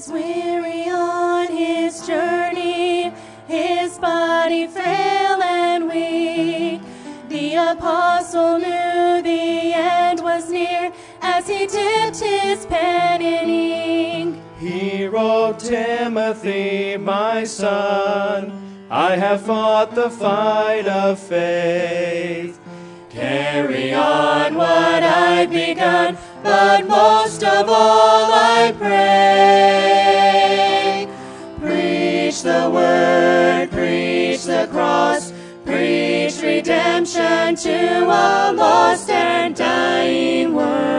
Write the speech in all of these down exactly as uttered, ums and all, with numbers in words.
was weary on his journey, his body frail and weak. The apostle knew the end was near as he dipped his pen in ink. He wrote, Timothy, my son, I have fought the fight of faith. Carry on what I've begun, but most of all I pray. Preach the word, preach the cross, preach redemption to a lost and dying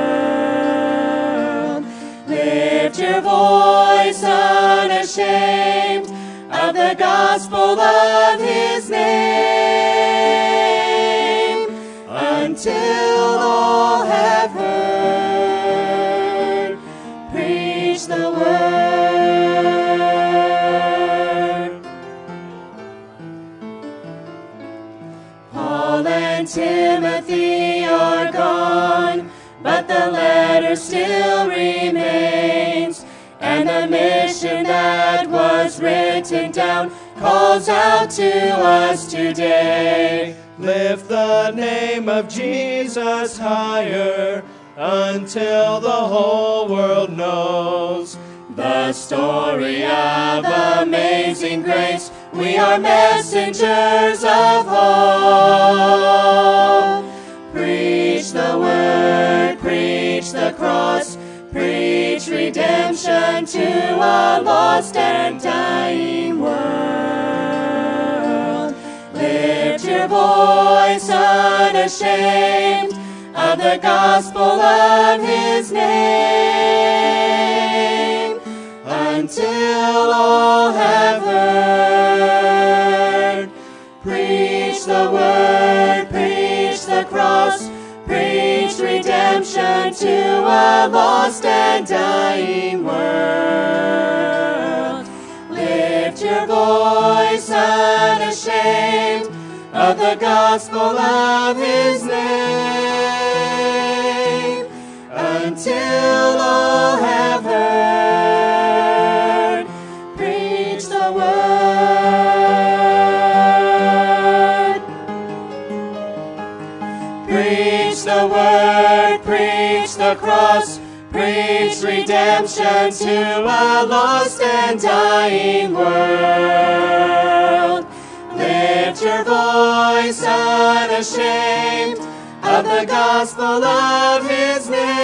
world. Lift your voice unashamed of the gospel of his name, until all have heard. Preach the word. Paul and Timothy are gone, but the letter still remains, and the mission that was written down calls out to us today. Lift the name of Jesus higher until the whole world knows the story of amazing grace. We are messengers of hope. Preach the word, preach the cross, preach redemption to a lost and dying world. Lift your voice unashamed of the gospel of his name, until all have heard. Preach the word, preach the cross, preach redemption to a lost and dying world. Lift your voice unashamed of the gospel of his name, until all have heard. Preach the word. Preach the word, preach the cross, preach redemption to a lost and dying world. Lift your voice unashamed of the gospel of his name,